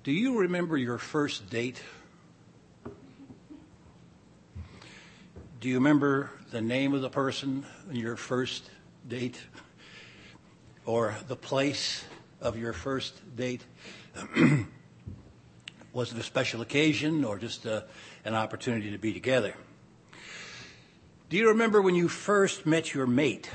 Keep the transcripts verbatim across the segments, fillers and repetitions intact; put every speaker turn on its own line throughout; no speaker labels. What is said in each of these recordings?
Do you remember your first date? Do you remember the name of the person in your first date? Or the place of your first date? Was it a special occasion or just a, an opportunity to be together? Do you remember when you first met your mate?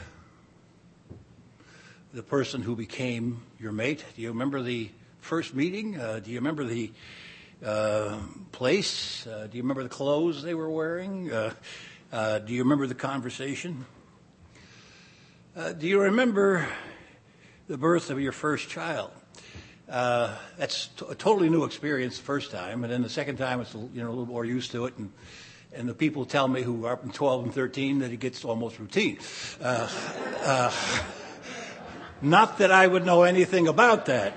The person who became your mate? Do you remember the first meeting? Uh, do you remember the uh, place? Uh, do you remember the clothes they were wearing? Uh, uh, do you remember the conversation? Uh, do you remember the birth of your first child? Uh, that's t- a totally new experience the first time, and then the second time it's you know a little more used to it, and and the people tell me who are from twelve and thirteen that it gets almost routine. Uh, uh, not that I would know anything about that.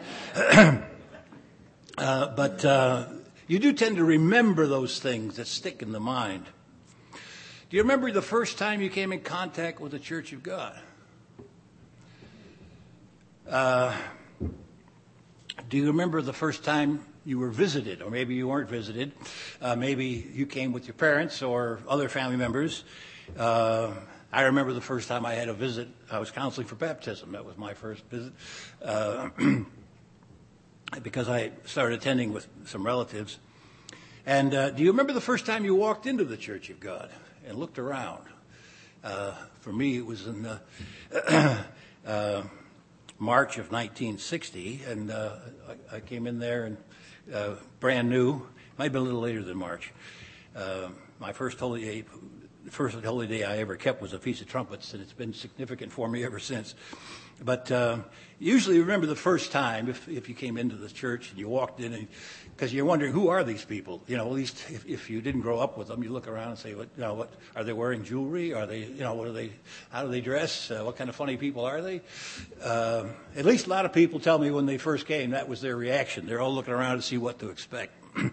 uh, but uh, you do tend to remember those things that stick in the mind. Do you remember the first time you came in contact with the Church of God? Uh, do you remember the first time you were visited, or maybe you weren't visited? Uh, maybe you came with your parents or other family members. Uh, I remember the first time I had a visit. I was counseling for baptism. That was my first visit. Uh, because I started attending with some relatives. And uh, do you remember the first time you walked into the Church of God and looked around? Uh, for me, it was in uh, uh, March of nineteen sixty, and uh, I, I came in there and uh, brand new. Might have been a little later than March. Uh, my first holy day, the first holy day I ever kept was a Feast of Trumpets, and it's been significant for me ever since. But uh, usually remember the first time if, if you came into the church and you walked in, because you're wondering, who are these people? You know, at least if, if you didn't grow up with them, you look around and say, what, you know, what are they wearing jewelry? Are they, you know, what are they? How do they dress? Uh, what kind of funny people are they? Uh, at least a lot of people tell me when they first came that was their reaction. They're all looking around to see what to expect.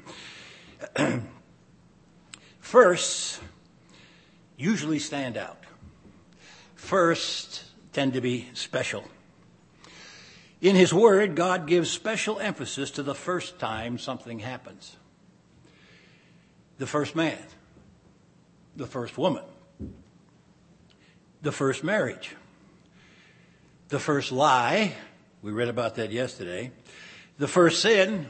Firsts usually stand out. Firsts tend to be special. In His Word, God gives special emphasis to the first time something happens. The first man, the first woman, the first marriage, the first lie, we read about that yesterday, the first sin,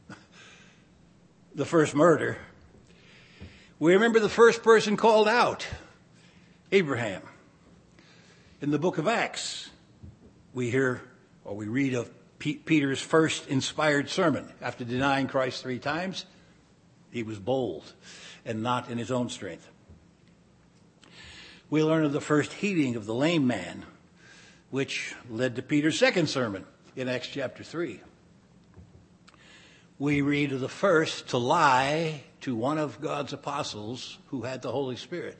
the first murder. We remember the first person called out, Abraham. In the book of Acts, we hear or we read of P- Peter's first inspired sermon. After denying Christ three times, he was bold and not in his own strength. We learn of the first healing of the lame man, which led to Peter's second sermon in Acts chapter three. We read of the first to lie to one of God's apostles who had the Holy Spirit.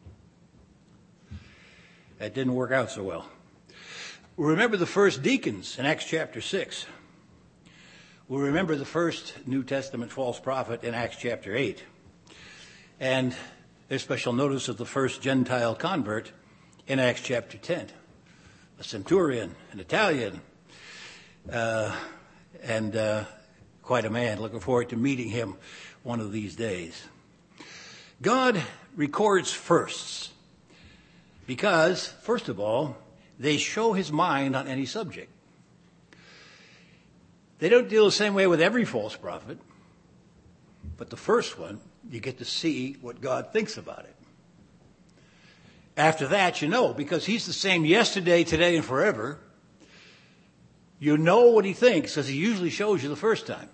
That didn't work out so well. We remember the first deacons in Acts chapter six. We remember the first New Testament false prophet in Acts chapter eight. And there's special notice of the first Gentile convert in Acts chapter ten. A centurion, an Italian, uh, and uh, quite a man. Looking forward to meeting him one of these days. God records firsts because, first of all, they show His mind on any subject. They don't deal the same way with every false prophet, but the first one, you get to see what God thinks about it. After that, you know, because He's the same yesterday, today, and forever, you know what He thinks, because He usually shows you the first time.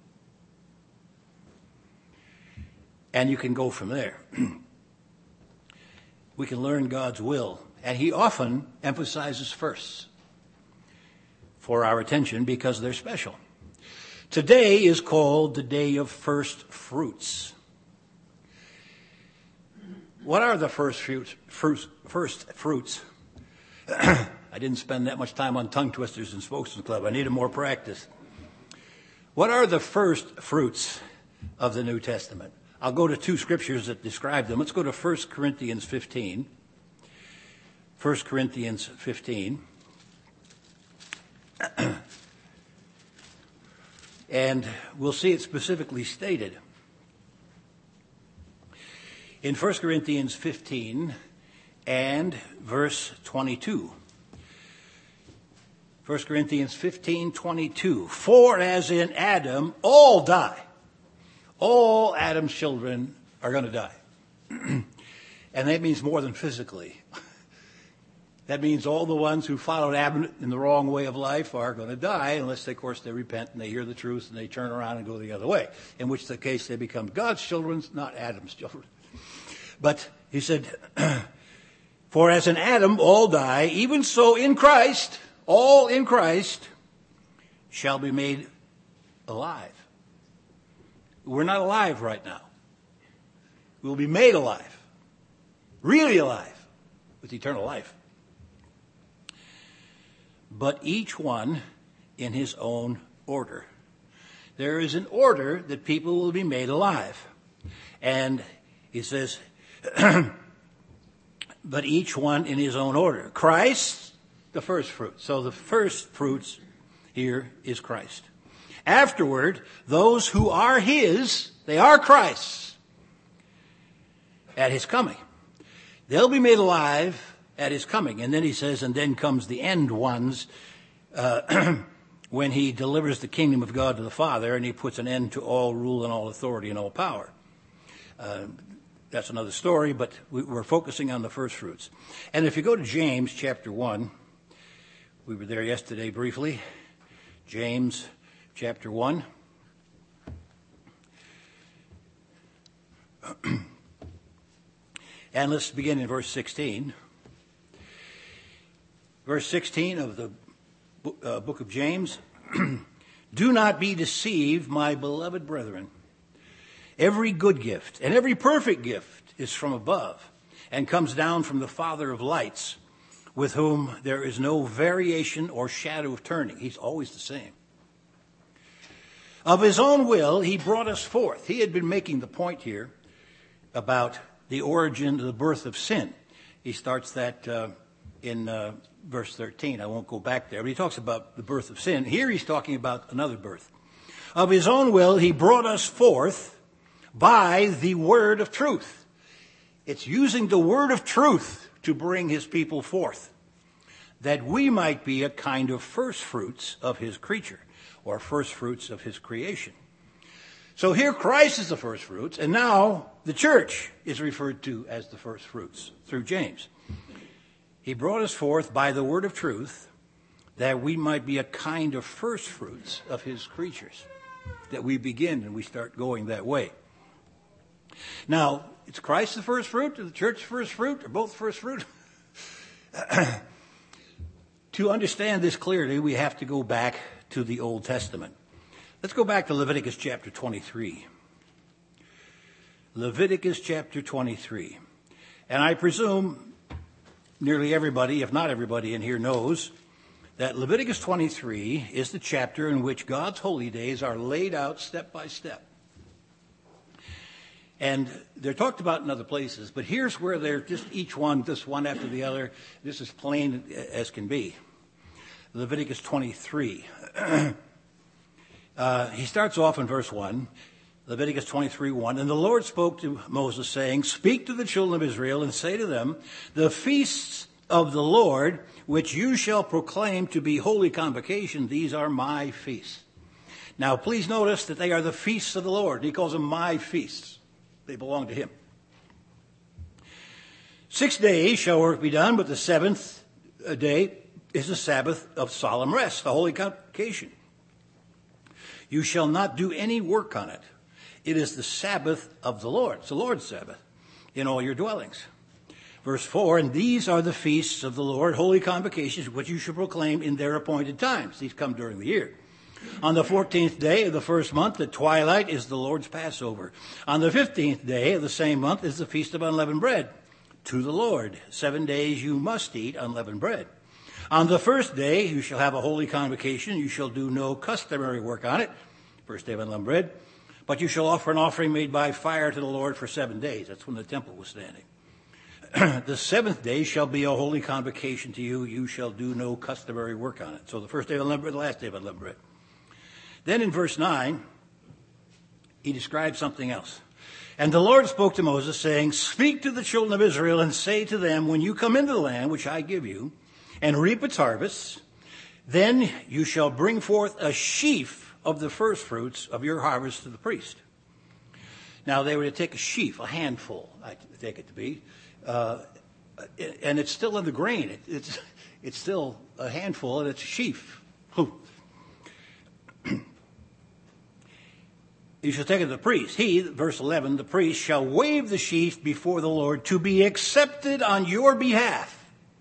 And you can go from there. We can learn God's will. And He often emphasizes firsts for our attention because they're special. Today is called the Day of First Fruits. What are the first fruits? Fruits first fruits. I didn't spend that much time on tongue twisters and spokesman club. I needed more practice. What are the first fruits of the New Testament? I'll go to two scriptures that describe them. Let's go to First Corinthians fifteen. First Corinthians fifteen. And we'll see it specifically stated. In First Corinthians fifteen and verse twenty-two. First Corinthians fifteen, twenty-two. For as in Adam all die. All Adam's children are going to die. And that means more than physically. That means all the ones who followed Adam in the wrong way of life are going to die, unless, they, of course, they repent and they hear the truth and they turn around and go the other way, in which the case they become God's children, not Adam's children. But he said, for as in Adam all die, even so in Christ, all in Christ shall be made alive. We're not alive right now. We'll be made alive, really alive, with eternal life. But each one in his own order. There is an order that people will be made alive. And he says, but each one in his own order. Christ, the first fruit. So the first fruits here is Christ. Afterward, those who are his, they are Christ's at his coming. They'll be made alive at his coming. And then he says, and then comes the end ones, uh, when he delivers the kingdom of God to the Father and he puts an end to all rule and all authority and all power. Uh, that's another story, but we, we're focusing on the first fruits. And if you go to James chapter one, we were there yesterday briefly. James chapter one. And let's begin in verse sixteen. Verse sixteen of the uh, book of James. Do not be deceived, my beloved brethren. Every good gift and every perfect gift is from above and comes down from the Father of lights, with whom there is no variation or shadow of turning. He's always the same. Of his own will, he brought us forth. He had been making the point here about the origin, the birth of sin. He starts that uh, in uh, verse thirteen. I won't go back there, but he talks about the birth of sin. Here he's talking about another birth. Of his own will, he brought us forth by the word of truth. It's using the word of truth to bring his people forth, that we might be a kind of first fruits of his creature, or first fruits of his creation. So here Christ is the first fruits, and now the church is referred to as the first fruits through James. He brought us forth by the word of truth, that we might be a kind of first fruits of his creatures, that we begin and we start going that way. Now, it's Christ the first fruit, or the church the first fruit, or both first fruit? To understand this clearly, we have to go back to the Old Testament. Let's go back to Leviticus chapter twenty-three. Leviticus chapter twenty-three. And I presume nearly everybody, if not everybody in here, knows that Leviticus twenty-three is the chapter in which God's holy days are laid out step by step. And they're talked about in other places, but here's where they're just each one, just one after the other. This is plain as can be. Leviticus twenty-three. uh, he starts off in verse one. Leviticus twenty-three, one. And the Lord spoke to Moses, saying, speak to the children of Israel and say to them, the feasts of the Lord, which you shall proclaim to be holy convocation, these are my feasts. Now, please notice that they are the feasts of the Lord. He calls them my feasts. They belong to him. Six days shall work be done, but the seventh day is the Sabbath of solemn rest, the holy convocation. You shall not do any work on it. It is the Sabbath of the Lord. It's the Lord's Sabbath in all your dwellings. Verse four, and these are the feasts of the Lord, holy convocations, which you shall proclaim in their appointed times. These come during the year. On the fourteenth day of the first month, at twilight, is the Lord's Passover. On the fifteenth day of the same month is the Feast of Unleavened Bread to the Lord. Seven days you must eat unleavened bread. On the first day you shall have a holy convocation. You shall do no customary work on it. First day of unleavened bread. But you shall offer an offering made by fire to the Lord for seven days. That's when the temple was standing. The seventh day shall be a holy convocation to you. You shall do no customary work on it. So the first day of unleavened bread, the last day of unleavened bread. Then in verse nine, he describes something else. And the Lord spoke to Moses, saying, speak to the children of Israel and say to them, when you come into the land which I give you, and reap its harvests, then you shall bring forth a sheaf of the first fruits of your harvest to the priest. Now they were to take a sheaf, a handful, I take it to be, uh, and it's still in the grain. It, it's it's still a handful, and it's a sheaf. You shall take it to the priest. He, verse eleven, the priest shall wave the sheaf before the Lord to be accepted on your behalf.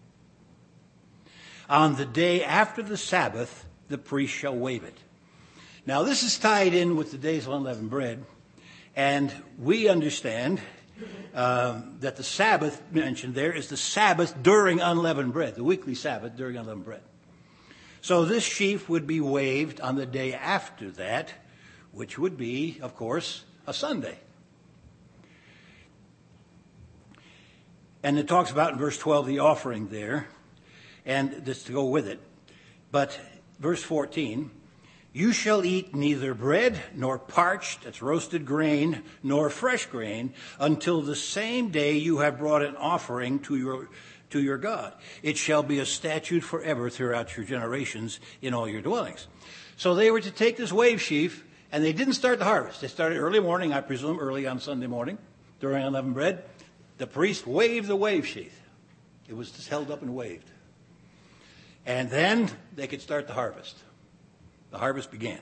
On the day after the Sabbath, the priest shall wave it. Now this is tied in with the days of unleavened bread, and we understand um, that the Sabbath mentioned there is the Sabbath during unleavened bread, the weekly Sabbath during unleavened bread. So this sheaf would be waved on the day after that, which would be, of course, a Sunday. And it talks about in verse twelve the offering there, and this to go with it. But verse fourteen, you shall eat neither bread nor parched, that's roasted grain, nor fresh grain, until the same day you have brought an offering to your to your God. It shall be a statute forever throughout your generations in all your dwellings. So they were to take this wave sheaf, and they didn't start the harvest. They started early morning, I presume, early on Sunday morning, during unleavened bread. The priest waved the wave sheaf. It was just held up and waved. And then they could start the harvest. The harvest began.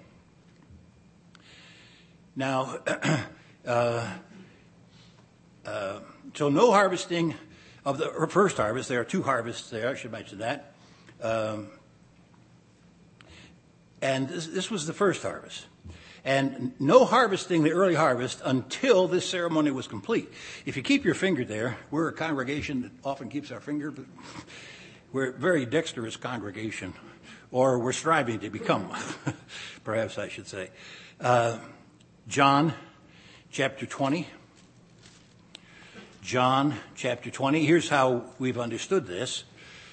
Now, uh, uh, so no harvesting of the first harvest. There are two harvests there, I should mention that. Um, and this, this was the first harvest. And no harvesting the early harvest until this ceremony was complete. If you keep your finger there, we're a congregation that often keeps our finger, but we're a very dexterous congregation, or we're striving to become one, perhaps I should say. Uh, John chapter twenty. John chapter twenty. Here's how we've understood this.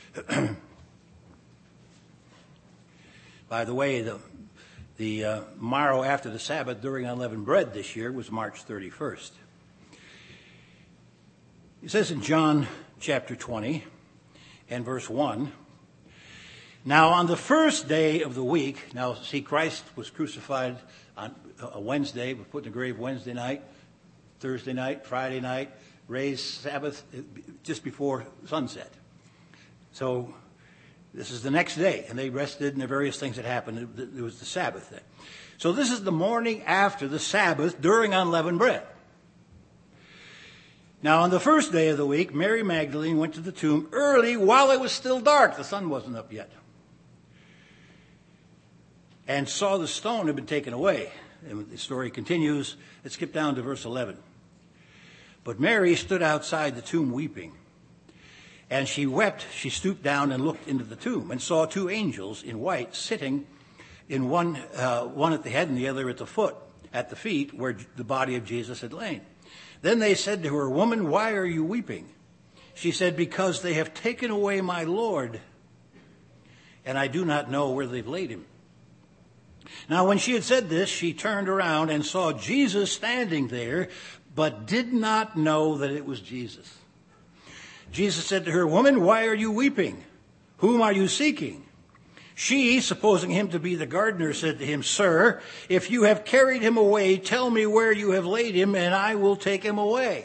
By the way, the The uh, morrow after the Sabbath during unleavened bread this year was March thirty-first. It says in John chapter twenty and verse one, now on the first day of the week, now see, Christ was crucified on a Wednesday, was put in the grave Wednesday night, Thursday night, Friday night, raised Sabbath just before sunset. So this is the next day, and they rested, and the various things that happened. It was the Sabbath day. So this is the morning after the Sabbath during unleavened bread. Now, on the first day of the week, Mary Magdalene went to the tomb early while it was still dark. The sun wasn't up yet. And saw the stone had been taken away. And the story continues. Let's skip down to verse eleven. But Mary stood outside the tomb weeping. And she wept, she stooped down and looked into the tomb and saw two angels in white sitting, in one uh, one at the head and the other at the foot, at the feet where the body of Jesus had lain. Then they said to her, woman, why are you weeping? She said, because they have taken away my Lord, and I do not know where they've laid him. Now when she had said this, she turned around and saw Jesus standing there, but did not know that it was Jesus. Jesus said to her, woman, why are you weeping? Whom are you seeking? She, supposing him to be the gardener, said to him, sir, if you have carried him away, tell me where you have laid him, and I will take him away.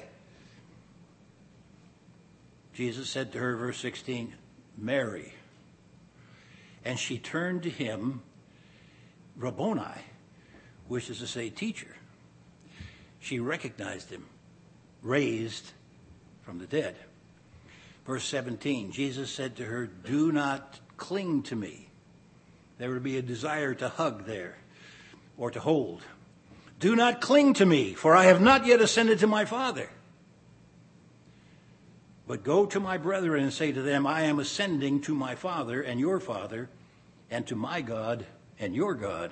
Jesus said to her, verse sixteen, Mary. And she turned to him, Rabboni, which is to say teacher. She recognized him, raised from the dead. Verse seventeen, Jesus said to her, do not cling to me. There would be a desire to hug there or to hold. Do not cling to me, for I have not yet ascended to my Father. But go to my brethren and say to them, I am ascending to my Father and your Father, and to my God and your God.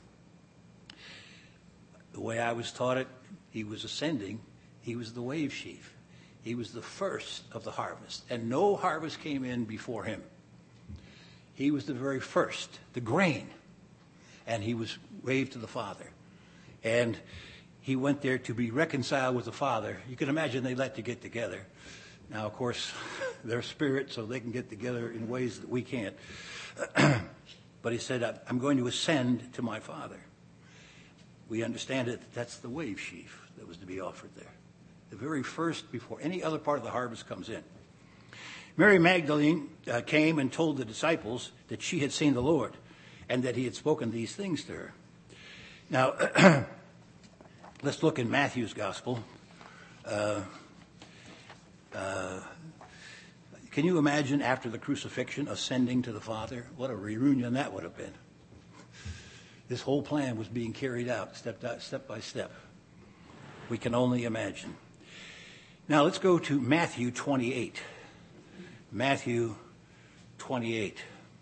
The way I was taught it, he was ascending. He was the wave sheaf. He was the first of the harvest, and no harvest came in before him. He was the very first, the grain, and he was waved to the Father. And he went there to be reconciled with the Father. You can imagine they like to get together. Now, of course, they're spirit, so they can get together in ways that we can't. But he said, I'm going to ascend to my Father. We understand it. That's the wave sheaf that was to be offered there. The very first, before any other part of the harvest comes in. Mary Magdalene uh, came and told the disciples that she had seen the Lord and that he had spoken these things to her. Now, let's look in Matthew's gospel. Uh, uh, can you imagine after the crucifixion ascending to the Father? What a reunion that would have been. This whole plan was being carried out step, step by step. We can only imagine. Now let's go to Matthew twenty-eight. Matthew twenty-eight.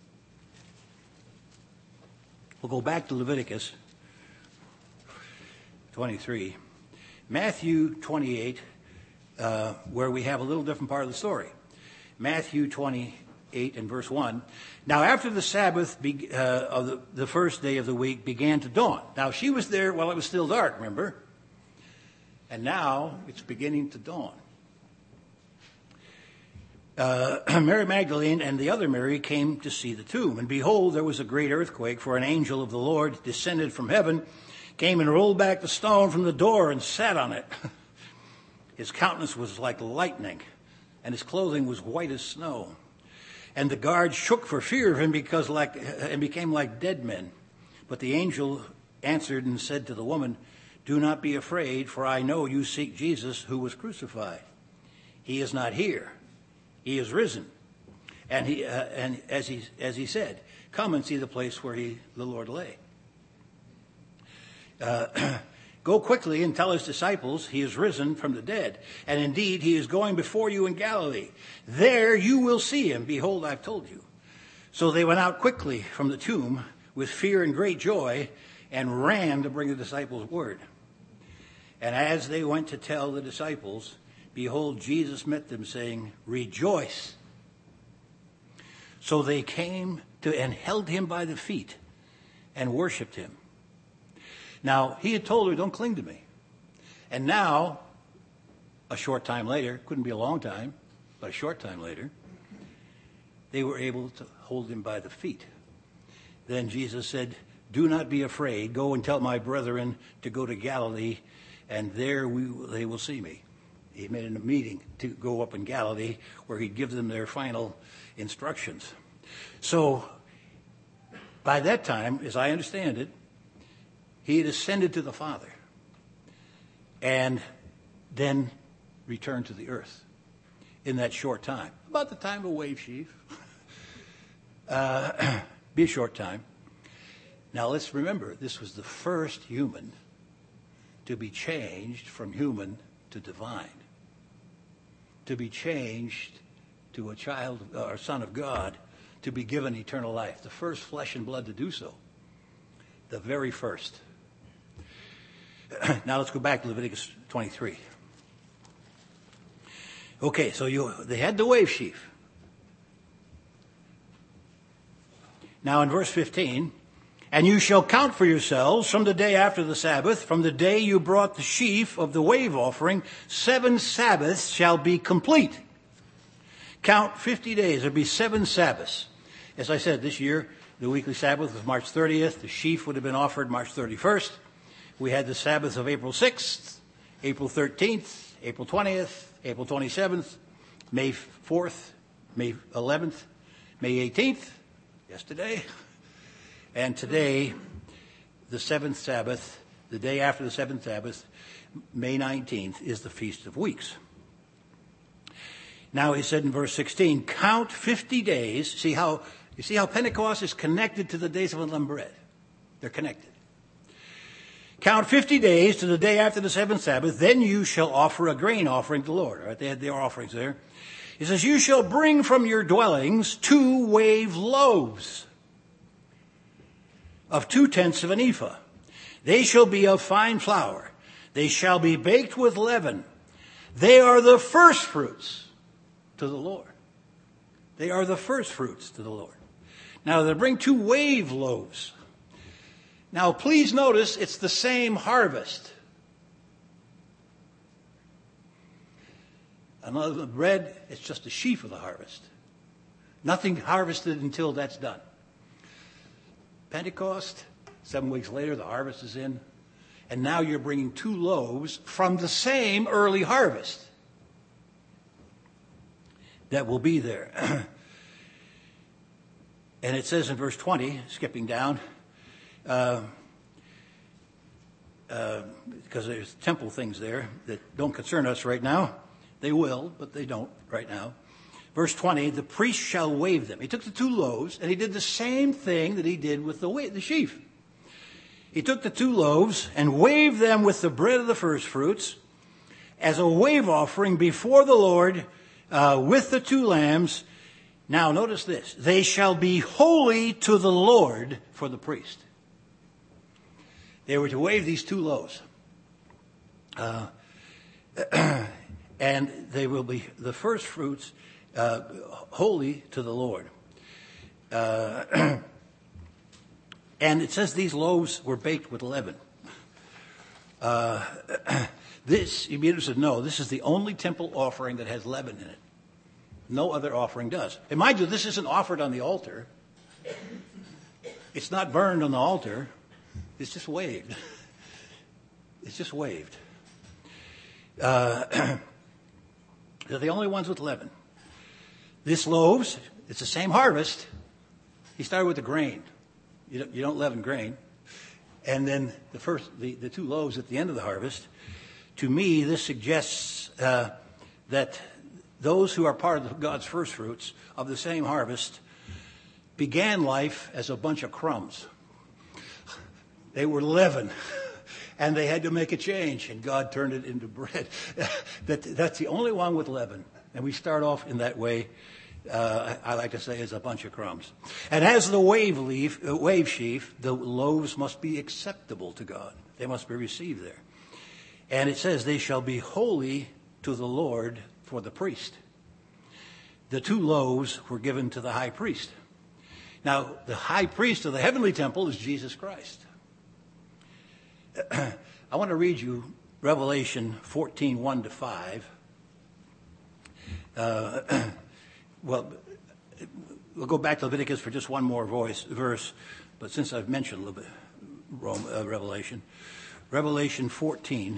We'll go back to Leviticus twenty-three. Matthew twenty-eight, uh, where we have a little different part of the story. Matthew twenty-eight and verse one. Now after the Sabbath be, uh, of the, the first day of the week began to dawn. Now she was there while it was still dark, remember? And now it's beginning to dawn. Uh, Mary Magdalene and the other Mary came to see the tomb. And behold, there was a great earthquake, for an angel of the Lord descended from heaven, came and rolled back the stone from the door and sat on it. His countenance was like lightning, and his clothing was white as snow. And the guards shook for fear of him because like and became like dead men. But the angel answered and said to the woman, do not be afraid, for I know you seek Jesus who was crucified. He is not here. He is risen. And he uh, and as he as he said, come and see the place where he the Lord lay. Uh, Go quickly and tell his disciples he is risen from the dead. And indeed, he is going before you in Galilee. There you will see him. Behold, I've told you. So they went out quickly from the tomb with fear and great joy and ran to bring the disciples word. And as they went to tell the disciples, behold, Jesus met them, saying, rejoice. So they came to and held him by the feet and worshipped him. Now, he had told her, don't cling to me. And now, a short time later, couldn't be a long time, but a short time later, they were able to hold him by the feet. Then Jesus said, do not be afraid. Go and tell my brethren to go to Galilee, and there we, they will see me. He made a meeting to go up in Galilee where he'd give them their final instructions. So, by that time, as I understand it, he had ascended to the Father and then returned to the earth in that short time. About the time of a wave sheaf. Uh, be a short time. Now let's remember, this was the first human to be changed from human to divine. To be changed to a child or son of God, to be given eternal life. The first flesh and blood to do so. The very first. Now let's go back to Leviticus twenty-three. Okay, so you they had the wave sheaf. Now in verse fifteen, and you shall count for yourselves from the day after the Sabbath, from the day you brought the sheaf of the wave offering, seven Sabbaths shall be complete. Count fifty days. There'll be seven Sabbaths. As I said, this year, the weekly Sabbath was March thirtieth. The sheaf would have been offered March thirty-first. We had the Sabbath of April sixth, April thirteenth, April twentieth, April twenty-seventh, May fourth, May eleventh, May eighteenth, yesterday. And today, the seventh Sabbath, the day after the seventh Sabbath, May nineteenth, is the Feast of Weeks. Now he said in verse sixteen, count fifty days. See how, you see how Pentecost is connected to the days of unleavened bread. They're connected. Count fifty days to the day after the seventh Sabbath, then you shall offer a grain offering to the Lord. All right, they had their offerings there. He says, you shall bring from your dwellings two wave loaves of two tenths of an ephah. They shall be of fine flour. They shall be baked with leaven. They are the first fruits to the Lord. They are the first fruits to the Lord. Now, they bring two wave loaves. Now, please notice it's the same harvest. Another bread, it's just a sheaf of the harvest. Nothing harvested until that's done. Pentecost, seven weeks later, the harvest is in. And now you're bringing two loaves from the same early harvest that will be there. And it says in verse twenty, skipping down, uh, uh, because there's temple things there that don't concern us right now. They will, but they don't right now. Verse twenty, the priest shall wave them. He took the two loaves, and he did the same thing that he did with the, wa- the sheaf. He took the two loaves and waved them with the bread of the first fruits as a wave offering before the Lord uh, with the two lambs. Now, notice this. They shall be holy to the Lord for the priest. They were to wave these two loaves. Uh, and they will be the first fruits uh, holy to the Lord. Uh, and it says these loaves were baked with leaven. Uh, this, you'd be interested to know, this is the only temple offering that has leaven in it. No other offering does. And mind you, this isn't offered on the altar. It's not burned on the altar. It's just waved. It's just waved. Uh, they're the only ones with leaven. This loaves, it's the same harvest. He started with the grain. You don't, you don't leaven grain. And then the first, the, the two loaves at the end of the harvest. To me, this suggests uh, that those who are part of God's first fruits of the same harvest began life as a bunch of crumbs. They were leaven, and they had to make a change, and God turned it into bread. that, that's the only one with leaven. And we start off in that way, uh, I like to say, as a bunch of crumbs. And as the wave leaf, uh, wave sheaf, the loaves must be acceptable to God. They must be received there. And it says, they shall be holy to the Lord for the priest. The two loaves were given to the high priest. Now, the high priest of the heavenly temple is Jesus Christ. I want to read you Revelation fourteen, one to five. Uh, well, we'll go back to Leviticus for just one more voice, verse, but since I've mentioned a little bit Rome, uh, Revelation, Revelation fourteen.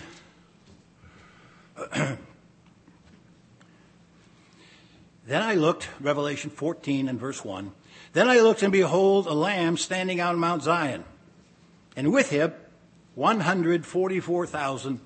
Then I looked, Revelation fourteen and verse one. Then I looked, and behold, a lamb standing on Mount Zion, and with him one hundred forty-four thousand,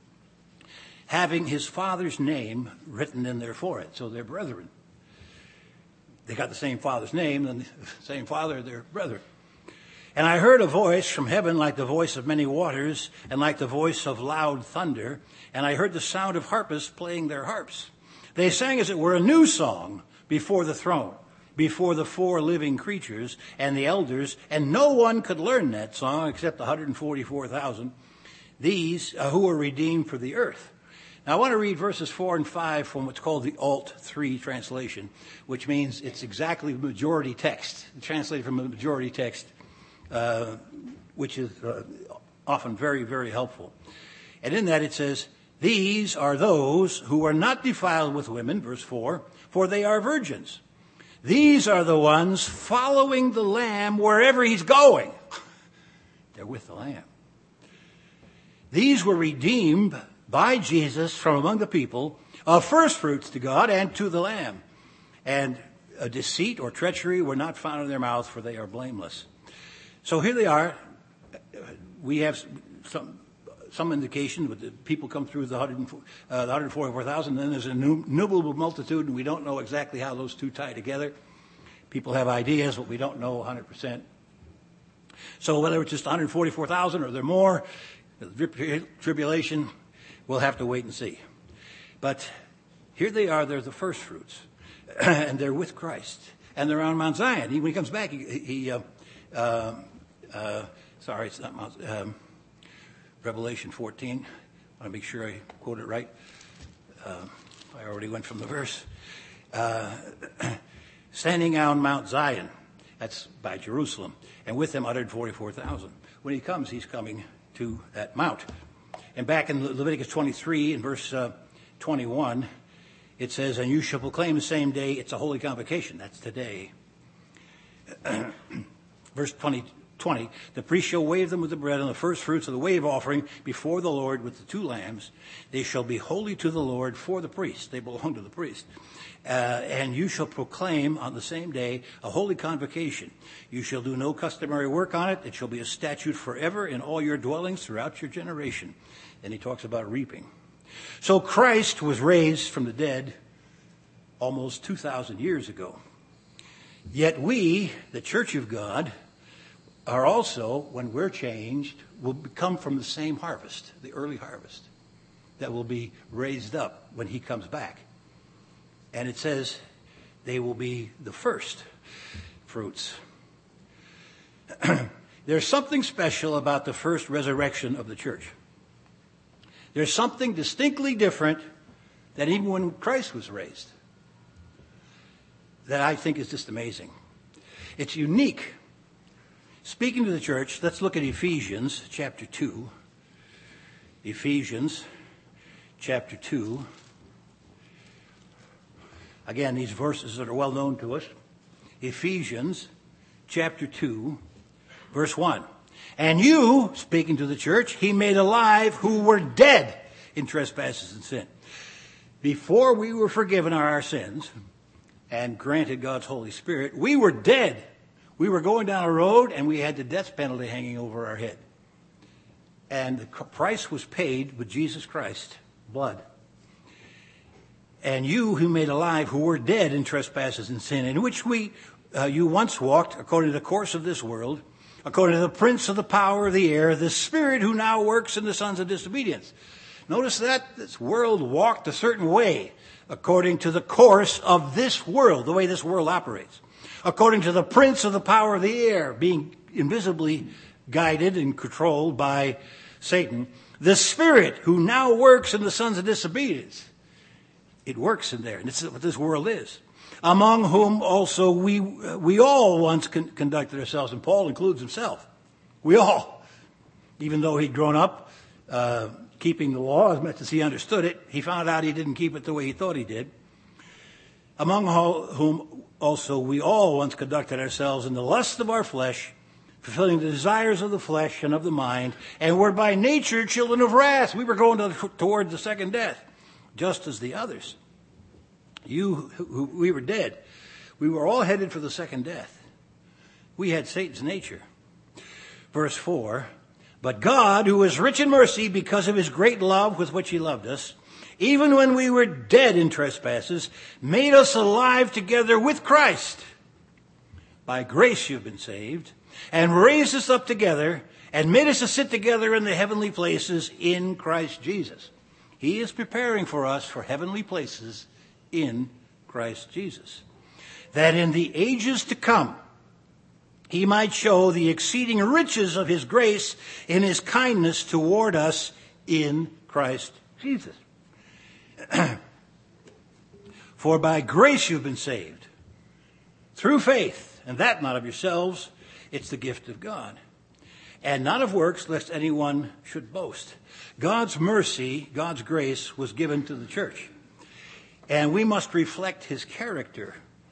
having his father's name written in their forehead. So they're brethren. They got the same father's name, and the same father, they're brethren. And I heard a voice from heaven like the voice of many waters, and like the voice of loud thunder. And I heard the sound of harpists playing their harps. They sang, as it were, a new song before the throne, before the four living creatures and the elders, and no one could learn that song except one hundred forty-four thousand, these uh, who were redeemed for the earth. Now, I want to read verses four and five from what's called the Alt three translation, which means it's exactly the majority text, translated from the majority text, uh, which is uh, often very, very helpful. And in that it says, these are those who are not defiled with women, verse four, for they are virgins. These are the ones following the Lamb wherever he's going. They're with the Lamb. These were redeemed by Jesus from among the people, of first fruits to God and to the Lamb. And a deceit or treachery were not found in their mouth, for they are blameless. So here they are. We have some some indication that the people come through the one hundred forty-four thousand, then there's an innumerable multitude, and we don't know exactly how those two tie together. People have ideas, but we don't know one hundred percent. So whether it's just one hundred forty-four thousand or there are more, the tribulation, we'll have to wait and see. But here they are, they're the first fruits, and they're with Christ, and they're on Mount Zion. He, when he comes back, he, he uh, uh, uh, sorry, it's not Mount um, Revelation fourteen. I want to make sure I quote it right. Uh, I already went from the verse. Uh, standing on Mount Zion, that's by Jerusalem, and with them one hundred forty-four thousand, when he comes, he's coming to that mount. And back in Leviticus twenty-three, in verse uh, twenty-one, it says, and you shall proclaim the same day, it's a holy convocation. That's today. Verse twenty, twenty, the priest shall wave them with the bread and the first fruits of the wave offering before the Lord with the two lambs. They shall be holy to the Lord for the priest. They belong to the priest. Uh, and you shall proclaim on the same day a holy convocation. You shall do no customary work on it. It shall be a statute forever in all your dwellings throughout your generation. And he talks about reaping. So Christ was raised from the dead almost two thousand years ago. Yet we, the Church of God, are also, when we're changed, will come from the same harvest, the early harvest, that will be raised up when he comes back. And it says they will be the first fruits. There's something special about the first resurrection of the church. There's something distinctly different than even when Christ was raised that I think is just amazing. It's unique. Speaking to the church, let's look at Ephesians chapter two. Ephesians chapter two. Again, these verses that are well known to us. Ephesians chapter two, verse one. And you, speaking to the church, he made alive who were dead in trespasses and sin. Before we were forgiven our sins and granted God's Holy Spirit, we were dead. We were going down a road and we had the death penalty hanging over our head. And the price was paid with Jesus Christ's blood. And you who made alive who were dead in trespasses and sin, in which we uh, you once walked according to the course of this world, according to the prince of the power of the air, the spirit who now works in the sons of disobedience. Notice that this world walked a certain way according to the course of this world, the way this world operates. According to the prince of the power of the air, being invisibly guided and controlled by Satan. The spirit who now works in the sons of disobedience. It works in there, and this is what this world is. Among whom also we we all once con- conducted ourselves, and Paul includes himself. We all, even though he'd grown up uh, keeping the law as much as he understood it, he found out he didn't keep it the way he thought he did. Among all, whom also we all once conducted ourselves in the lust of our flesh, fulfilling the desires of the flesh and of the mind, and were by nature children of wrath. We were going to, toward the second death, just as the others. You, who, we were dead. We were all headed for the second death. We had Satan's nature. Verse four, but God, who is rich in mercy because of his great love with which he loved us, even when we were dead in trespasses, made us alive together with Christ. By grace you've been saved, and raised us up together, and made us to sit together in the heavenly places in Christ Jesus. He is preparing for us for heavenly places in Christ Jesus, that in the ages to come he might show the exceeding riches of his grace in his kindness toward us in Christ Jesus. For by grace you've been saved, through faith, and that not of yourselves, it's the gift of God, and not of works, lest anyone should boast. God's mercy, God's grace was given to the church. And we must reflect his character.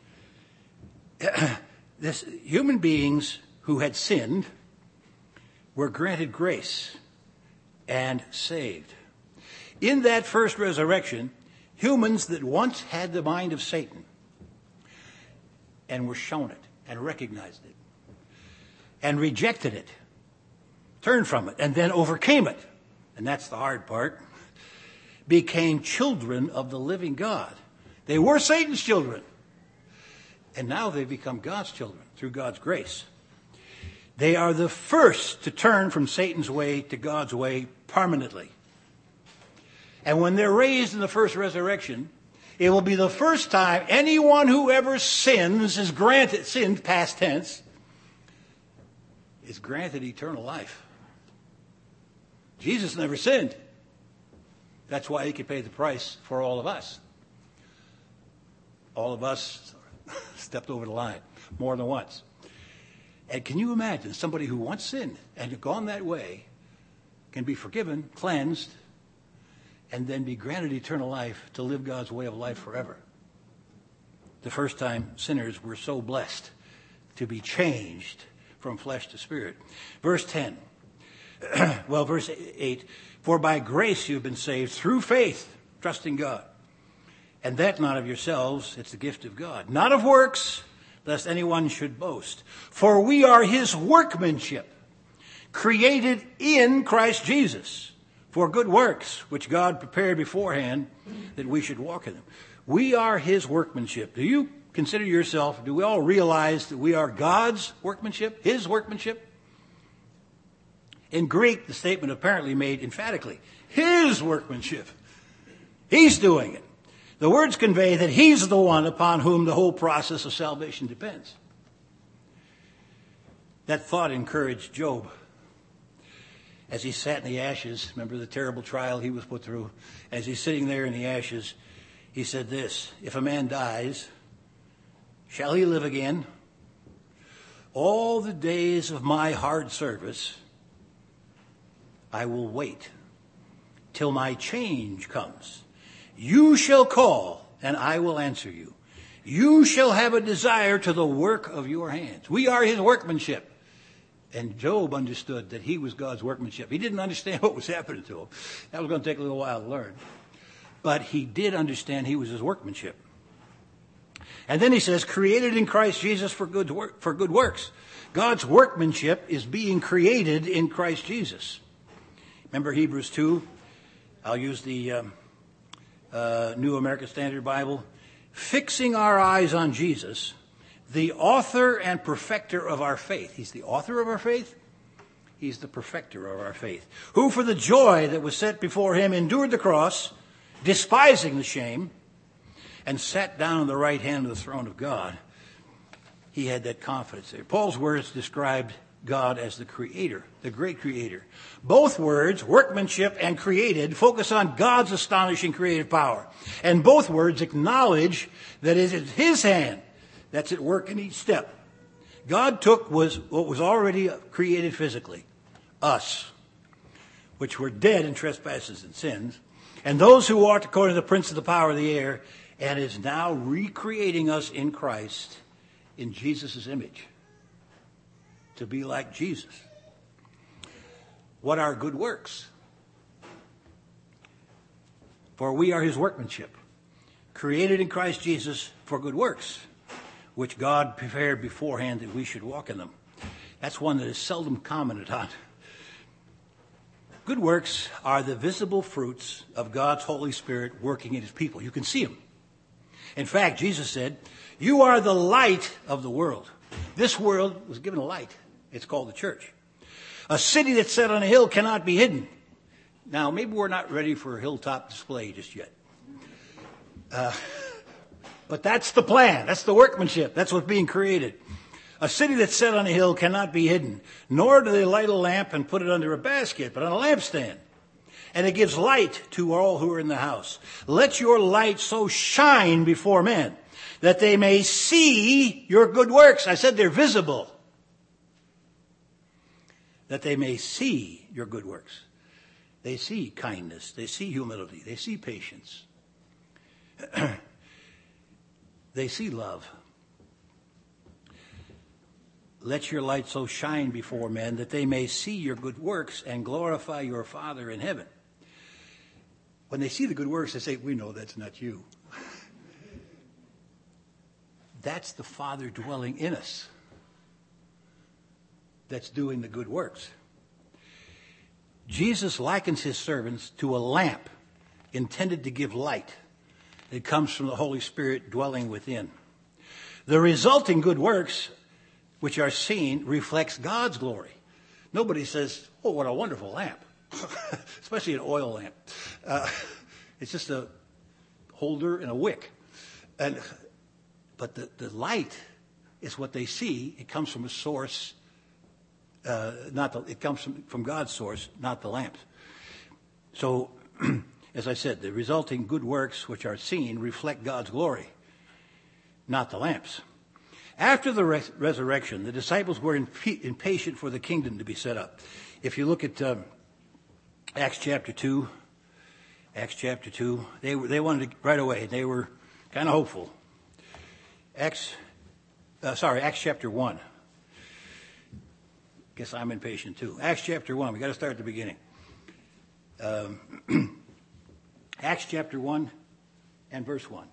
This, human beings who had sinned were granted grace and saved. In that first resurrection, humans that once had the mind of Satan and were shown it and recognized it and rejected it, turned from it, and then overcame it, and that's the hard part, became children of the living God. They were Satan's children. And now they've become God's children through God's grace. They are the first to turn from Satan's way to God's way permanently. And when they're raised in the first resurrection, it will be the first time anyone who ever sins is granted, sinned past tense, is granted eternal life. Jesus never sinned. That's why he could pay the price for all of us. All of us stepped over the line more than once. And can you imagine somebody who once sinned and gone that way can be forgiven, cleansed, and then be granted eternal life to live God's way of life forever? The first time sinners were so blessed to be changed from flesh to spirit. Verse ten. Well, verse eight. For by grace you've been saved through faith, trusting God. And that not of yourselves, it's the gift of God. Not of works, lest anyone should boast. For we are his workmanship, created in Christ Jesus, for good works, which God prepared beforehand that we should walk in them. We are his workmanship. Do you consider yourself, do we all realize that we are God's workmanship, his workmanship? In Greek, the statement apparently made emphatically, his workmanship. He's doing it. The words convey that he's the one upon whom the whole process of salvation depends. That thought encouraged Job. As he sat in the ashes, remember the terrible trial he was put through? As he's sitting there in the ashes, he said this, if a man dies, shall he live again? All the days of my hard service, I will wait till my change comes. You shall call, and I will answer you. You shall have a desire to the work of your hands. We are his workmanship. And Job understood that he was God's workmanship. He didn't understand what was happening to him. That was going to take a little while to learn. But he did understand he was his workmanship. And then he says, created in Christ Jesus for good work, for good works. God's workmanship is being created in Christ Jesus. Remember Hebrews two? I'll use the um, uh, New American Standard Bible. Fixing our eyes on Jesus, the author and perfecter of our faith. He's the author of our faith. He's the perfecter of our faith. Who for the joy that was set before him endured the cross, despising the shame, and sat down on the right hand of the throne of God. He had that confidence there. Paul's words described God as the creator, the great creator. Both words, workmanship and created, focus on God's astonishing creative power. And both words acknowledge that it is his hand that's at work in each step. God took was what was already created physically, us, which were dead in trespasses and sins, and those who walked according to the prince of the power of the air, and is now recreating us in Christ in Jesus' image, to be like Jesus. What are good works? For we are his workmanship, created in Christ Jesus for good works, which God prepared beforehand that we should walk in them. That's one that is seldom commented on. Good works are the visible fruits of God's Holy Spirit working in his people. You can see them. In fact, Jesus said, you are the light of the world. This world was given a light. It's called the church. A city that's set on a hill cannot be hidden. Now, maybe we're not ready for a hilltop display just yet. Uh, but that's the plan. That's the workmanship. That's what's being created. A city that's set on a hill cannot be hidden. Nor do they light a lamp and put it under a basket, but on a lampstand. And it gives light to all who are in the house. Let your light so shine before men that they may see your good works. I said they're visible. That they may see your good works. They see kindness. They see humility. They see patience. They see love. Let your light so shine before men that they may see your good works and glorify your Father in heaven. When they see the good works, they say, we know that's not you. That's the Father dwelling in us that's doing the good works. Jesus likens his servants to a lamp intended to give light. It comes from the Holy Spirit dwelling within. The resulting good works, which are seen, reflects God's glory. Nobody says, oh, what a wonderful lamp. Especially an oil lamp. Uh, it's just a holder and a wick. And, but the, the light is what they see. It comes from a source. Uh, not the, it comes from, from God's source, not the lamps. So, as I said, the resulting good works which are seen reflect God's glory, not the lamps. After the res- resurrection, the disciples were imp- impatient for the kingdom to be set up. If you look at uh, Acts chapter two, Acts chapter two, they were, they wanted to right away. They were kind of hopeful. Acts, uh, sorry, Acts chapter one. Guess I'm impatient too. Acts chapter one. We got to start at the beginning. Um, Acts chapter one and verse one.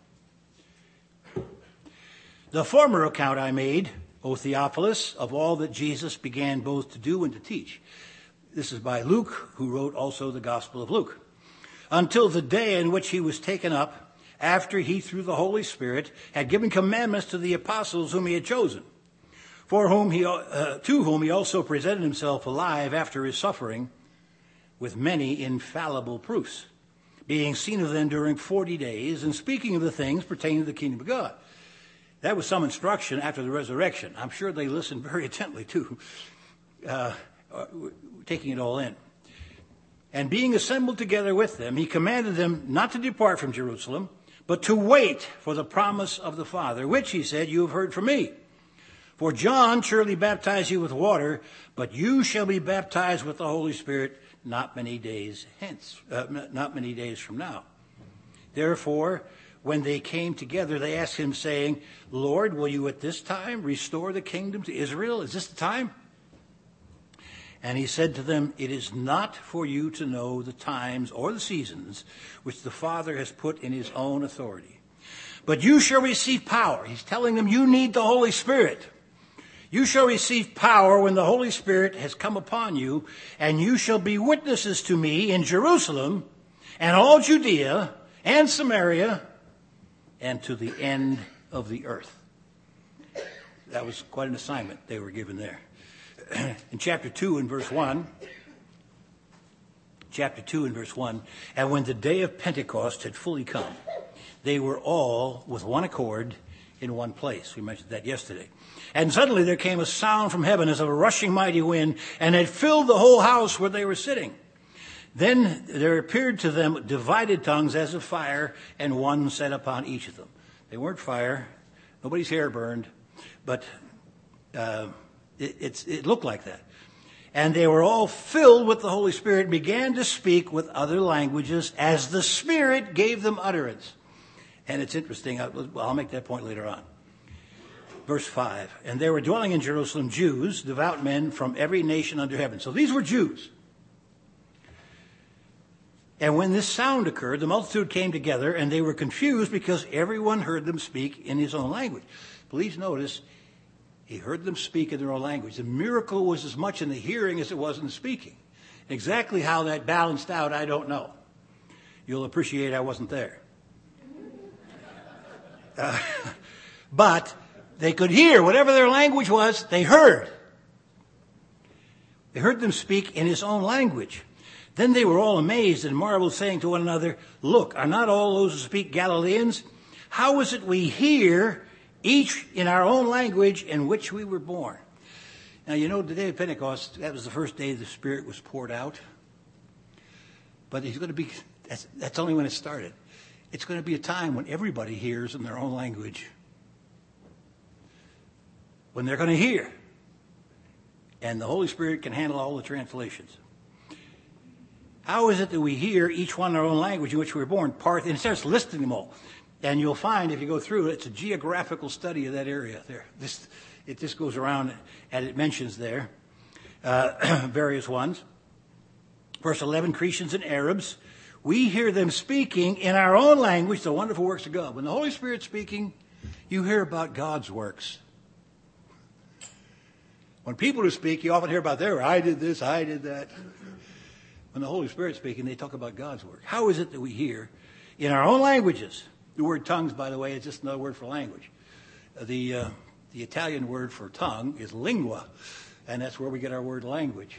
The former account I made, O Theophilus, of all that Jesus began both to do and to teach. This is by Luke, who wrote also the Gospel of Luke. Until the day in which he was taken up, after he, through the Holy Spirit, had given commandments to the apostles whom he had chosen, for whom he, uh, to whom he also presented himself alive after his suffering, with many infallible proofs, being seen of them during forty days, and speaking of the things pertaining to the kingdom of God. That was some instruction after the resurrection. I'm sure they listened very intently, too, uh, taking it all in. And being assembled together with them, he commanded them not to depart from Jerusalem, but to wait for the promise of the Father, which, he said, you have heard from me. For John surely baptized you with water, but you shall be baptized with the Holy Spirit not many days hence, uh, not many days from now. Therefore, when they came together, they asked him, saying, Lord, will you at this time restore the kingdom to Israel? Is this the time? And he said to them, it is not for you to know the times or the seasons which the Father has put in his own authority. But you shall receive power. He's telling them you need the Holy Spirit. You shall receive power when the Holy Spirit has come upon you, and you shall be witnesses to me in Jerusalem and all Judea and Samaria and to the end of the earth. That was quite an assignment they were given there. In chapter two and verse one, chapter two and verse one, and when the day of Pentecost had fully come, they were all with one accord in one place. We mentioned that yesterday. And suddenly there came a sound from heaven as of a rushing mighty wind, and it filled the whole house where they were sitting. Then there appeared to them divided tongues as of fire, and one sat upon each of them. They weren't fire. Nobody's hair burned. But uh, it, it's, it looked like that. And they were all filled with the Holy Spirit and began to speak with other languages as the Spirit gave them utterance. And it's interesting. I'll, I'll make that point later on. Verse five. And there were dwelling in Jerusalem Jews, devout men from every nation under heaven. So these were Jews. And when this sound occurred, the multitude came together, and they were confused because everyone heard them speak in his own language. Please notice, he heard them speak in their own language. The miracle was as much in the hearing as it was in the speaking. Exactly how that balanced out, I don't know. You'll appreciate I wasn't there. Uh, but they could hear whatever their language was, they heard. They heard them speak in his own language. Then they were all amazed and marveled, saying to one another, look, are not all those who speak Galileans? How is it we hear each in our own language in which we were born? Now, you know, the day of Pentecost, that was the first day the Spirit was poured out. But he's going to be, that's, that's only when it started. It's going to be a time when everybody hears in their own language. When they're going to hear. And the Holy Spirit can handle all the translations. How is it that we hear each one in our own language in which we were born? Part, and it starts listing them all. And you'll find, if you go through it, it's a geographical study of that area there. This, it just goes around and it mentions there uh, various ones. Verse eleven, Cretans and Arabs, we hear them speaking in our own language the wonderful works of God. When the Holy Spirit's speaking, you hear about God's works. When people are speaking, you often hear about their, I did this, I did that. When the Holy Spirit's speaking, they talk about God's work. How is it that we hear in our own languages? The word tongues, by the way, is just another word for language. The uh, the Italian word for tongue is lingua, and that's where we get our word language.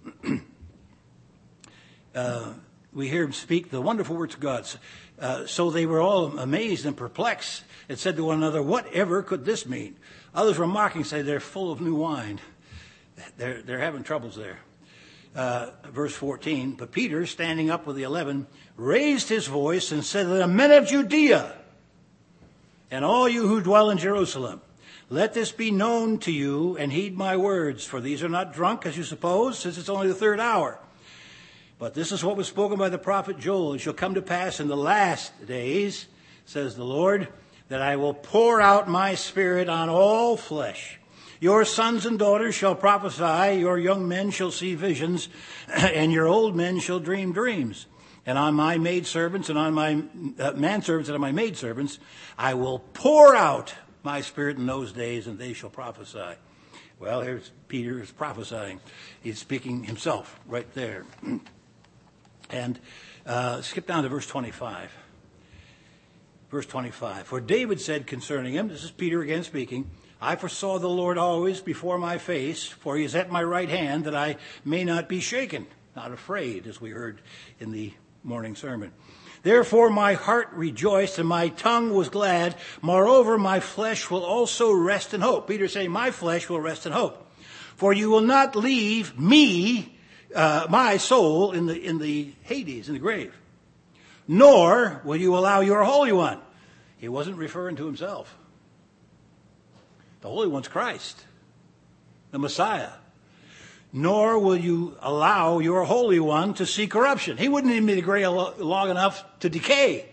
uh, we hear him speak the wonderful words of God. Uh, so they were all amazed and perplexed and said to one another, whatever could this mean? Others were mocking, say they're full of new wine. They're, they're having troubles there. Uh, verse fourteen, but Peter, standing up with the eleven, raised his voice and said to the men of Judea and all you who dwell in Jerusalem, Let this be known to you, and heed my words, for these are not drunk, as you suppose, since it's only the third hour. But this is what was spoken by the prophet Joel. It shall come to pass in the last days, says the Lord, that I will pour out my spirit on all flesh. Your sons and daughters shall prophesy, your young men shall see visions, and your old men shall dream dreams. And on my maidservants and on my uh, manservants and on my maidservants, I will pour out my spirit in those days, and they shall prophesy. Well, here's Peter is prophesying. He's speaking himself right there. And uh, skip down to verse twenty-five. Verse twenty-five. For David said concerning him, this is Peter again speaking, I foresaw the Lord always before my face, for he is at my right hand, that I may not be shaken. Not afraid, as we heard in the morning sermon. Therefore my heart rejoiced and my tongue was glad. Moreover, my flesh will also rest in hope. Peter saying, my flesh will rest in hope. For you will not leave me, uh, my soul, in the in the Hades, in the grave. Nor will you allow your Holy One. He wasn't referring to himself. The Holy One's Christ, the Messiah. Nor will you allow your Holy One to see corruption. He wouldn't even be in the grave long enough to decay.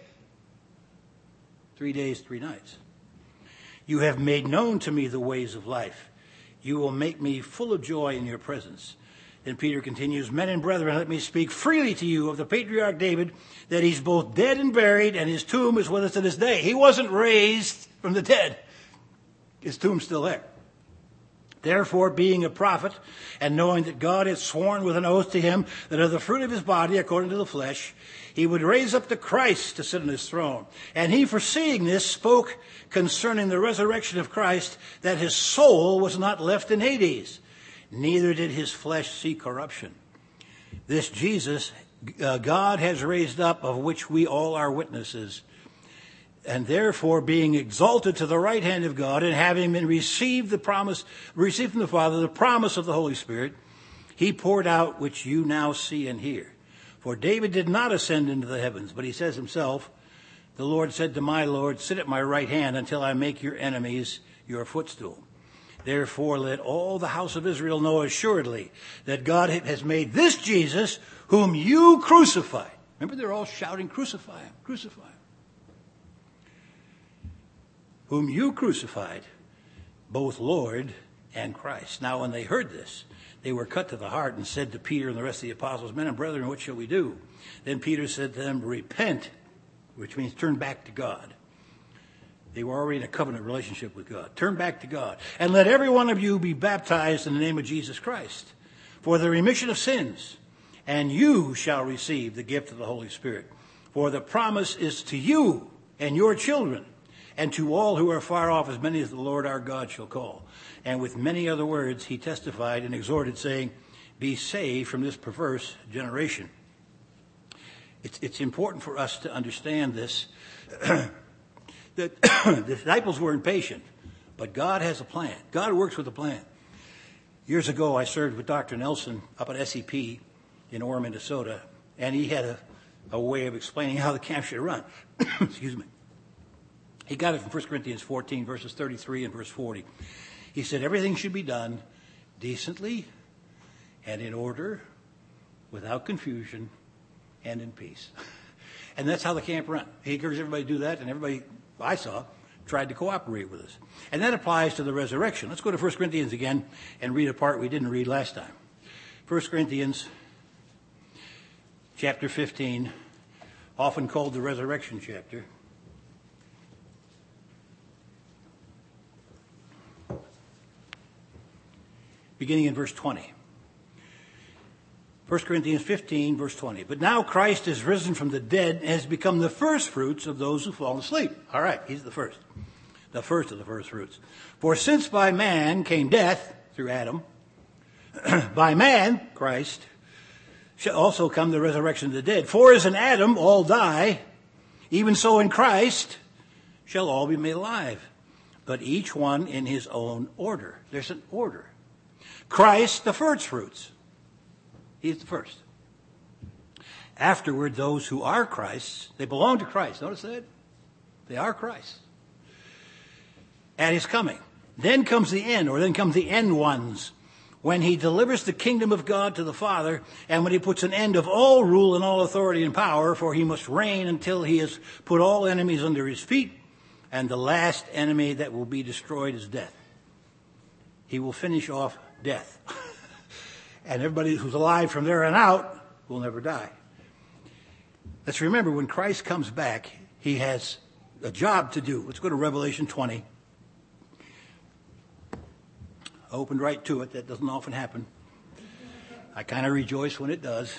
Three days, three nights. You have made known to me the ways of life. You will make me full of joy in your presence. Then Peter continues, men and brethren, let me speak freely to you of the patriarch David, that he's both dead and buried, and his tomb is with us to this day. He wasn't raised from the dead. His tomb's still there. Therefore, being a prophet, and knowing that God had sworn with an oath to him that of the fruit of his body, according to the flesh, he would raise up the Christ to sit on his throne. And he, foreseeing this, spoke concerning the resurrection of Christ, that his soul was not left in Hades, neither did his flesh see corruption. This Jesus uh, God has raised up, of which we all are witnesses. And therefore, being exalted to the right hand of God, and having been received the promise, received from the Father the promise of the Holy Spirit, he poured out which you now see and hear. For David did not ascend into the heavens, but he says himself, the Lord said to my Lord, sit at my right hand until I make your enemies your footstool. Therefore, let all the house of Israel know assuredly that God has made this Jesus, whom you crucified. Remember, they're all shouting, crucify him, crucify him. Whom you crucified, both Lord and Christ. Now, when they heard this, they were cut to the heart and said to Peter and the rest of the apostles, men and brethren, what shall we do? Then Peter said to them, repent, which means turn back to God. They were already in a covenant relationship with God. Turn back to God. And let every one of you be baptized in the name of Jesus Christ for the remission of sins. And you shall receive the gift of the Holy Spirit. For the promise is to you and your children, and to all who are far off, as many as the Lord our God shall call. And with many other words he testified and exhorted, saying, be saved from this perverse generation. It's, it's important for us to understand this. The disciples were impatient, but God has a plan. God works with a plan. Years ago, I served with Doctor Nelson up at S E P in Orem, Minnesota, and he had a, a way of explaining how the camp should run. Excuse me. He got it from First Corinthians fourteen, verses thirty-three and verse forty. He said everything should be done decently and in order, without confusion, and in peace. And that's how the camp ran. He encouraged everybody to do that, and everybody I saw tried to cooperate with us. And that applies to the resurrection. Let's go to First Corinthians again and read a part we didn't read last time. First Corinthians chapter fifteen, often called the resurrection chapter. Beginning in verse twenty. First Corinthians fifteen, verse twenty. But now Christ is risen from the dead and has become the first fruits of those who fall asleep. All right, he's the first. The first of the first fruits. For since by man came death, through Adam, by man, Christ, shall also come the resurrection of the dead. For as in Adam all die, even so in Christ shall all be made alive. But each one in his own order. There's an order. Christ, the first fruits. He's the first. Afterward, those who are Christ's, they belong to Christ. Notice that? They are Christ. At his coming. Then comes the end, or then comes the end ones, when he delivers the kingdom of God to the Father, and when he puts an end of all rule and all authority and power, for he must reign until he has put all enemies under his feet, and the last enemy that will be destroyed is death. He will finish off death. And everybody who's alive from there on out will never die. Let's remember, when Christ comes back, he has a job to do. Let's go to Revelation twenty. I opened right to it. That doesn't often happen. I kind of rejoice when it does.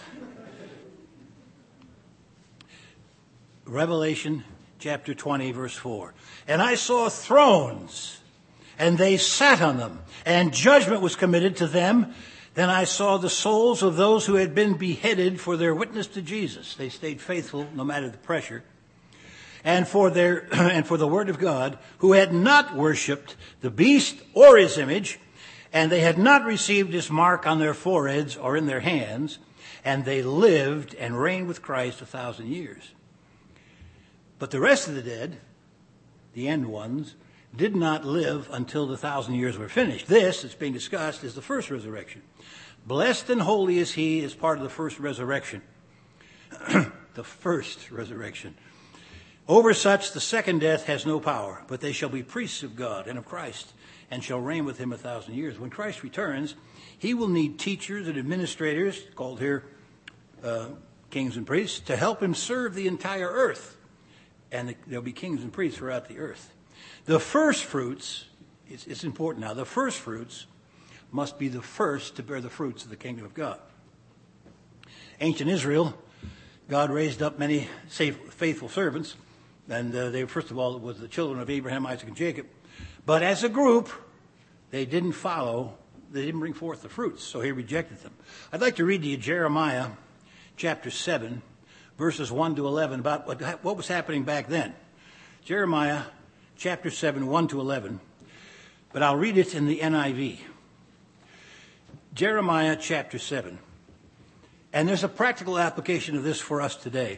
Revelation chapter twenty, verse four. And I saw thrones, and they sat on them, and judgment was committed to them. Then I saw the souls of those who had been beheaded for their witness to Jesus. They stayed faithful no matter the pressure. And for their and for the word of God, who had not worshipped the beast or his image, and they had not received his mark on their foreheads or in their hands, and they lived and reigned with Christ a thousand years. But the rest of the dead, the end ones, did not live until the thousand years were finished. This, that's being discussed, is the first resurrection. Blessed and holy is he as part of the first resurrection. The first resurrection. Over such the second death has no power, but they shall be priests of God and of Christ, and shall reign with him a thousand years. When Christ returns, he will need teachers and administrators, called here uh, kings and priests, to help him serve the entire earth. And there'll be kings and priests throughout the earth. The first fruits, it's, it's important now, the first fruits must be the first to bear the fruits of the kingdom of God. Ancient Israel, God raised up many safe, faithful servants, and uh, they, first of all, it was the children of Abraham, Isaac, and Jacob. But as a group, they didn't follow, they didn't bring forth the fruits, so he rejected them. I'd like to read to you Jeremiah chapter seven, verses one to eleven, about what, what was happening back then. Jeremiah chapter seven, one to eleven, but I'll read it in the N I V. Jeremiah chapter seven. And there's a practical application of this for us today.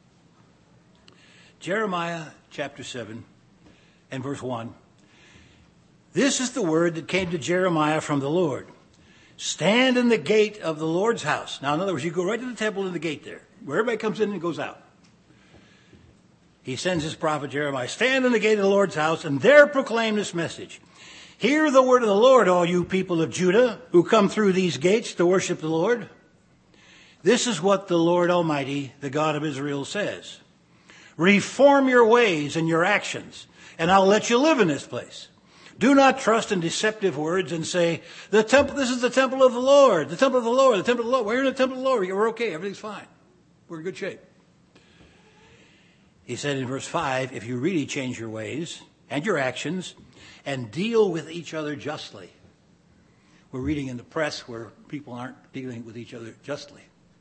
Jeremiah chapter seven and verse one. This is the word that came to Jeremiah from the Lord. Stand in the gate of the Lord's house. Now, in other words, you go right to the temple in the gate there, where everybody comes in and goes out. He sends his prophet Jeremiah, stand in the gate of the Lord's house, and there proclaim this message. Hear the word of the Lord, all you people of Judah, who come through these gates to worship the Lord. This is what the Lord Almighty, the God of Israel, says. Reform your ways and your actions, and I'll let you live in this place. Do not trust in deceptive words and say, the temple, this is the temple of the Lord, the temple of the Lord, the temple of the Lord. We're in the temple of the Lord. We're okay. Everything's fine. We're in good shape. He said in verse five, if you really change your ways and your actions and deal with each other justly. We're reading in the press where people aren't dealing with each other justly.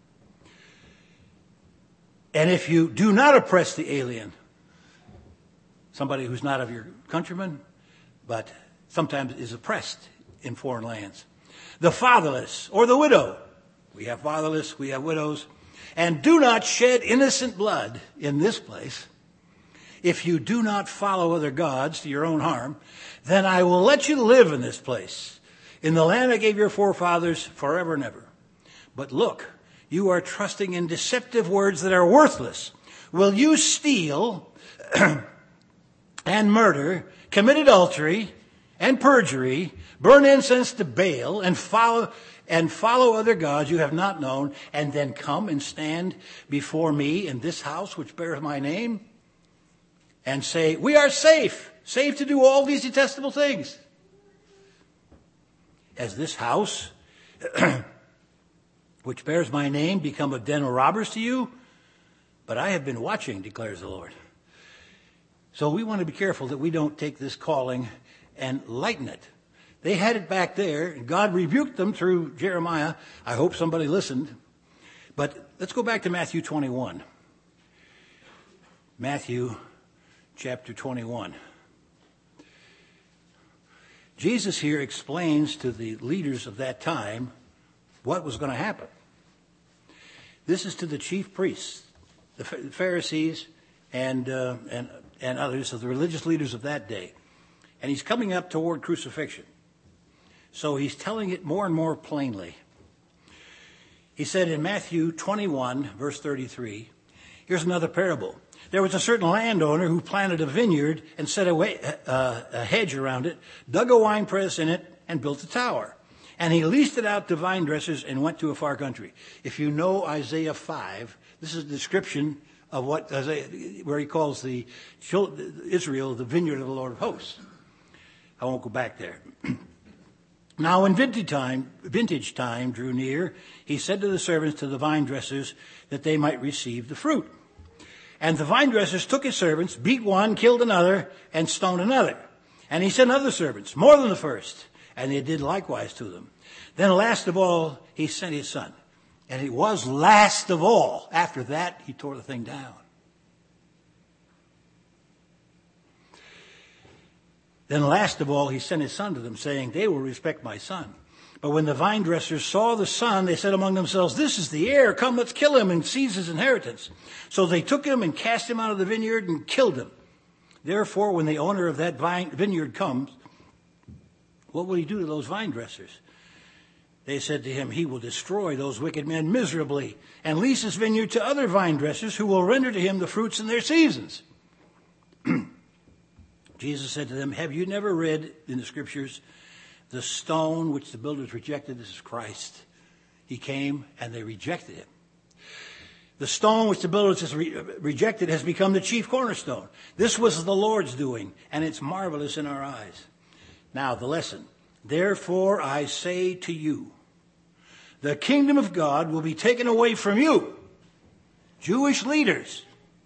And if you do not oppress the alien, somebody who's not of your countrymen, but sometimes is oppressed in foreign lands, the fatherless or the widow. We have fatherless, we have widows. And do not shed innocent blood in this place. If you do not follow other gods to your own harm, then I will let you live in this place, in the land I gave your forefathers forever and ever. But look, you are trusting in deceptive words that are worthless. Will you steal and murder, commit adultery and perjury, burn incense to Baal, and follow and follow other gods you have not known, and then come and stand before me in this house which bears my name, and say, we are safe, safe to do all these detestable things? Has this house, which bears my name, become a den of robbers to you? But I have been watching, declares the Lord. So we want to be careful that we don't take this calling and lighten it. They had it back there, and God rebuked them through Jeremiah. I hope somebody listened. But let's go back to Matthew twenty-one. Matthew chapter twenty-one. Jesus here explains to the leaders of that time what was going to happen. This is to the chief priests, the Pharisees, and uh, and and others of the religious leaders of that day. And he's coming up toward crucifixion. So he's telling it more and more plainly. He said in Matthew twenty-one, verse thirty-three, here's another parable. There was a certain landowner who planted a vineyard and set a, way, uh, a hedge around it, dug a winepress in it, and built a tower. And he leased it out to vine dressers and went to a far country. If you know Isaiah five, this is a description of what Isaiah, where he calls the Israel the vineyard of the Lord of hosts. I won't go back there. Now when vintage time, vintage time drew near, he said to the servants, to the vine dressers, that they might receive the fruit. And the vine dressers took his servants, beat one, killed another, and stoned another. And he sent other servants, more than the first, and they did likewise to them. Then last of all, he sent his son. And it was last of all. After that, he tore the thing down. Then last of all, he sent his son to them, saying, they will respect my son. But when the vine dressers saw the son, they said among themselves, this is the heir. Come, let's kill him and seize his inheritance. So they took him and cast him out of the vineyard and killed him. Therefore, when the owner of that vine, vineyard comes, what will he do to those vine dressers? They said to him, he will destroy those wicked men miserably and lease his vineyard to other vine dressers who will render to him the fruits in their seasons. Jesus said to them, have you never read in the scriptures, the stone which the builders rejected, this is Christ. He came and they rejected him. The stone which the builders has re- rejected has become the chief cornerstone. This was the Lord's doing, and it's marvelous in our eyes. Now the lesson. Therefore I say to you, the kingdom of God will be taken away from you, Jewish leaders,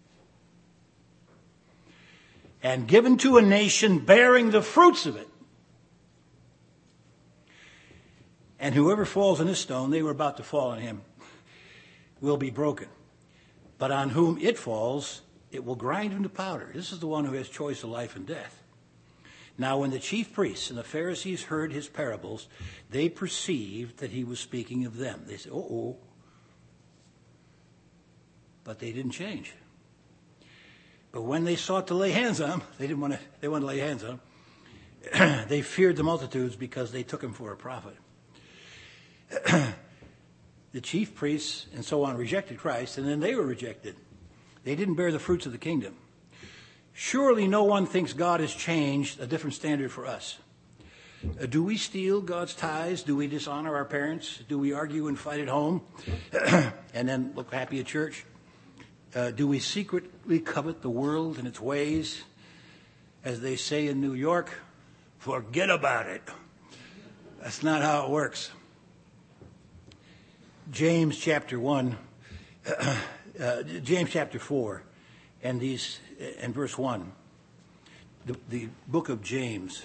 and given to a nation bearing the fruits of it. And whoever falls on this stone, they were about to fall on him, will be broken. But on whom it falls, it will grind him to powder. This is the one who has choice of life and death. Now when the chief priests and the Pharisees heard his parables, they perceived that he was speaking of them. They said, uh-oh. But they didn't change. But when they sought to lay hands on him, they didn't want to, they wanted to lay hands on him. They feared the multitudes because they took him for a prophet. The chief priests and so on rejected Christ, and then they were rejected. They didn't bear the fruits of the kingdom. Surely no one thinks God has changed a different standard for us. Uh, do we steal God's tithes? Do we dishonor our parents? Do we argue and fight at home and then look happy at church? Uh, do we secretly covet the world and its ways? As they say in New York, forget about it. That's not how it works. James chapter one, uh, uh, James chapter four, and these and verse one. The, the book of James,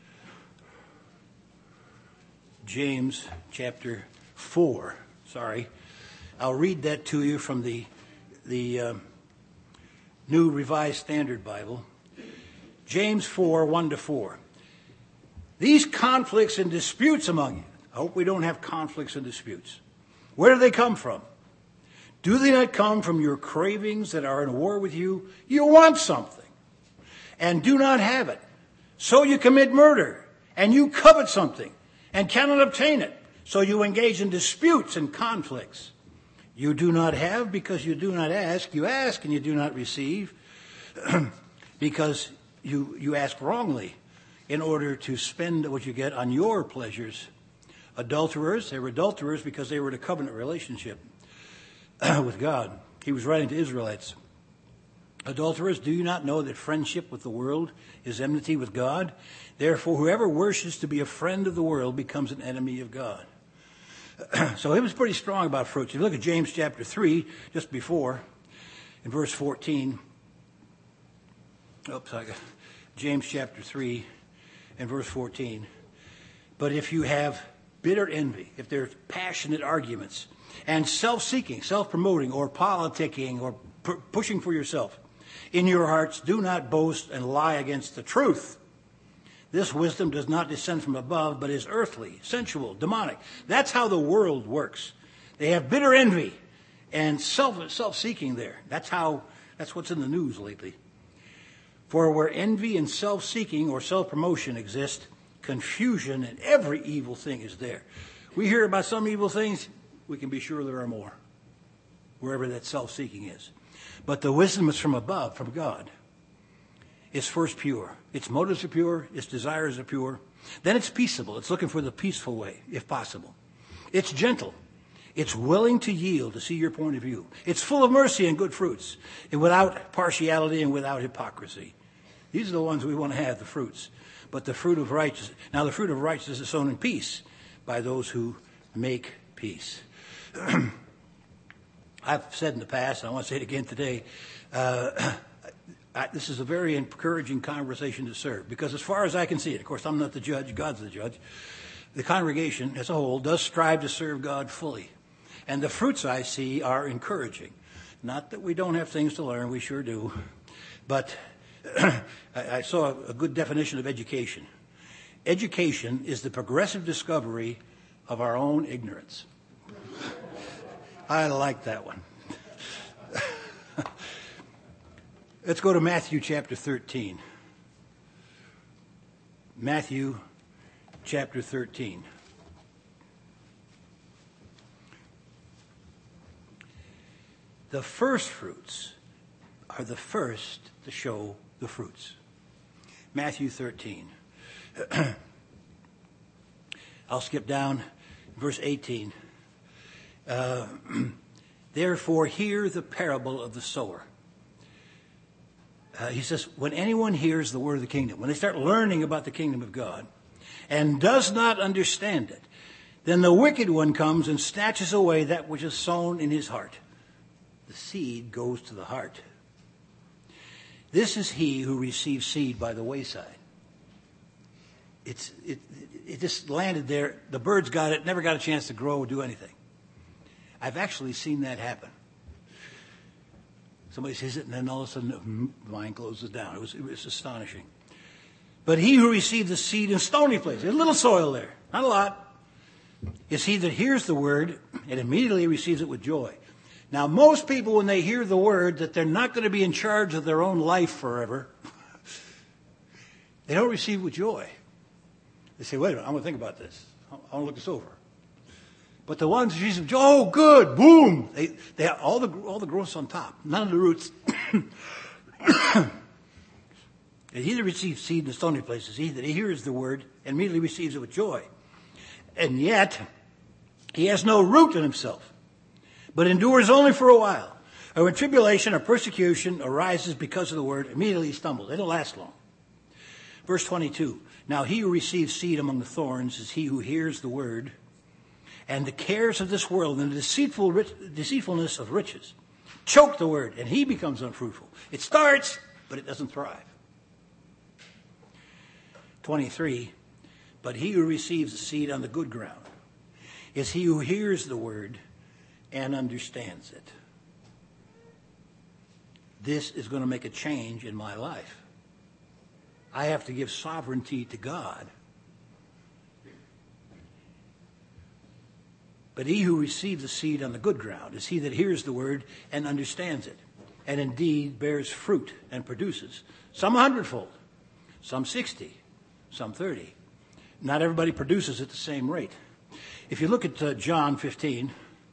James chapter four. Sorry, I'll read that to you from the the uh, New Revised Standard Bible. James four, one to four. These conflicts and disputes among you. I hope we don't have conflicts and disputes. Where do they come from? Do they not come from your cravings that are in war with you? You want something and do not have it. So you commit murder, and you covet something and cannot obtain it. So you engage in disputes and conflicts. You do not have because you do not ask. You ask and you do not receive because you, you ask wrongly in order to spend what you get on your pleasures. Adulterers, they were adulterers because they were in a covenant relationship with God. He was writing to Israelites. Adulterers, do you not know that friendship with the world is enmity with God? Therefore, whoever wishes to be a friend of the world becomes an enemy of God. So he was pretty strong about fruits. If you look at James chapter three, just before, in verse fourteen. Oops, I got James chapter three and verse fourteen. But if you have bitter envy, if there's passionate arguments, and self-seeking, self-promoting, or politicking, or p- pushing for yourself in your hearts, do not boast and lie against the truth. This wisdom does not descend from above, but is earthly, sensual, demonic. That's how the world works. They have bitter envy and self, self-seeking there. That's how, that's what's in the news lately. For where envy and self-seeking or self-promotion exist, confusion and every evil thing is there. We hear about some evil things, we can be sure there are more, wherever that self-seeking is. But the wisdom is from above, from God. It's first pure. Its motives are pure. Its desires are pure. Then it's peaceable. It's looking for the peaceful way, if possible. It's gentle. It's willing to yield to see your point of view. It's full of mercy and good fruits, and without partiality and without hypocrisy. These are the ones we want to have, the fruits. But the fruit of righteousness, now the fruit of righteousness is sown in peace by those who make peace. I've said in the past, and I want to say it again today, uh, I, this is a very encouraging conversation to serve, because as far as I can see it, of course I'm not the judge, God's the judge, the congregation as a whole does strive to serve God fully. And the fruits I see are encouraging. Not that we don't have things to learn, we sure do. But I, I saw a good definition of education. Education is the progressive discovery of our own ignorance. I like that one. Let's go to Matthew chapter thirteen. Matthew chapter thirteen. The first fruits are the first to show the fruits. Matthew thirteen. I'll skip down verse eighteen. Uh, Therefore, hear the parable of the sower. Uh, he says, when anyone hears the word of the kingdom, when they start learning about the kingdom of God and does not understand it, then the wicked one comes and snatches away that which is sown in his heart. The seed goes to the heart. This is he who receives seed by the wayside. It's, it, it just landed there. The birds got it, never got a chance to grow or do anything. I've actually seen that happen. Somebody says it, and then all of a sudden the vine closes down. It was, it was astonishing. But he who received the seed in stony places, a little soil there, not a lot, is he that hears the word and immediately receives it with joy. Now, most people, when they hear the word that they're not going to be in charge of their own life forever, they don't receive it with joy. They say, wait a minute, I'm going to think about this. I want to look this over. But the ones who receive, oh, good, boom. They, they have all the, all the growth's on top, none of the roots. And he that receives seed in the stony places, he that hears the word and immediately receives it with joy. And yet, he has no root in himself, but endures only for a while. And when tribulation or persecution arises because of the word, immediately he stumbles. It don't last long. Verse twenty-two, now he who receives seed among the thorns is he who hears the word, and the cares of this world and the deceitful rich, deceitfulness of riches choke the word, and he becomes unfruitful. It starts, but it doesn't thrive. twenty-three, but he who receives the seed on the good ground is he who hears the word and understands it. This is going to make a change in my life. I have to give sovereignty to God. But he who receives the seed on the good ground is he that hears the word and understands it, and indeed bears fruit and produces, some a hundredfold, some sixty, some thirty. Not everybody produces at the same rate. If you look at uh, John fifteen,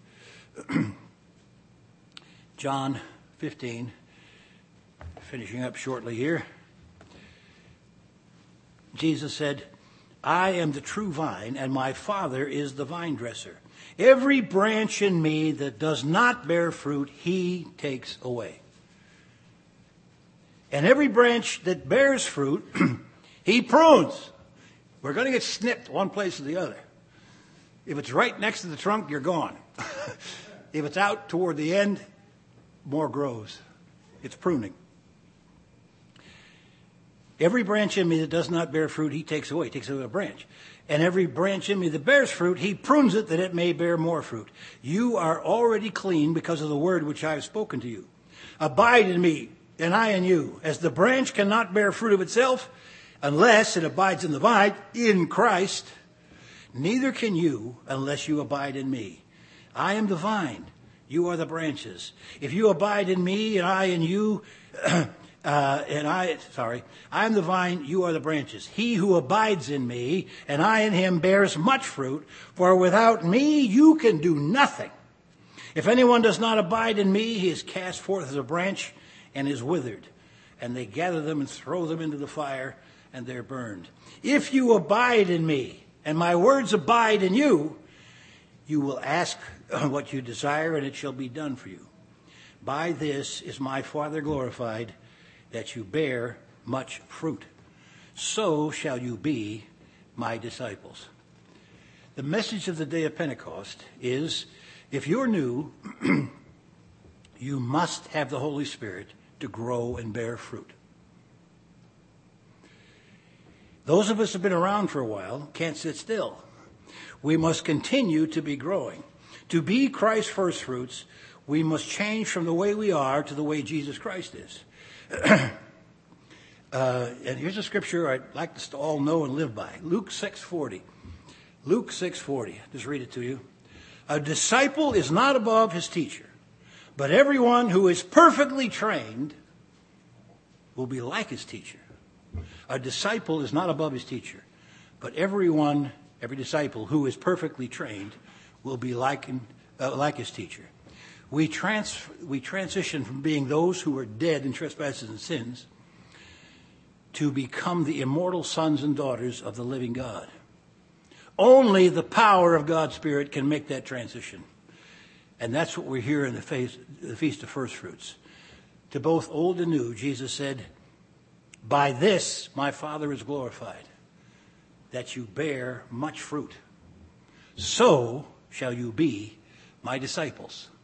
John fifteen, finishing up shortly here, Jesus said, I am the true vine, and my Father is the vine dresser. Every branch in me that does not bear fruit, he takes away. And every branch that bears fruit, he prunes. We're going to get snipped one place or the other. If it's right next to the trunk, you're gone. If it's out toward the end, more grows. It's pruning. Every branch in me that does not bear fruit, he takes away. He takes away a branch. And every branch in me that bears fruit, he prunes it that it may bear more fruit. You are already clean because of the word which I have spoken to you. Abide in me, and I in you. As the branch cannot bear fruit of itself unless it abides in the vine, in Christ, neither can you unless you abide in me. I am the vine, you are the branches. If you abide in me and I in you, Uh, and I, sorry, I am the vine, you are the branches. He who abides in me, and I in him, bears much fruit, for without me you can do nothing. If anyone does not abide in me, he is cast forth as a branch and is withered. And they gather them and throw them into the fire, and they're burned. If you abide in me, and my words abide in you, you will ask what you desire, and it shall be done for you. By this is my Father glorified, that you bear much fruit. So shall you be my disciples. The message of the day of Pentecost is, if you're new, you must have the Holy Spirit to grow and bear fruit. Those of us who have been around for a while can't sit still. We must continue to be growing. To be Christ's first fruits, we must change from the way we are to the way Jesus Christ is. uh, and here's a scripture I'd like us to all know and live by. Luke six forty. Luke six forty. Just read it to you. A disciple is not above his teacher, but everyone who is perfectly trained will be like his teacher. A disciple is not above his teacher, but everyone, every disciple who is perfectly trained will be like, uh, like his teacher. We trans we transition from being those who are dead in trespasses and sins to become the immortal sons and daughters of the living God. Only the power of God's Spirit can make that transition. And that's what we're here in the feast, the Feast of First Fruits. To both old and new, Jesus said, by this my Father is glorified, that you bear much fruit. So shall you be my disciples.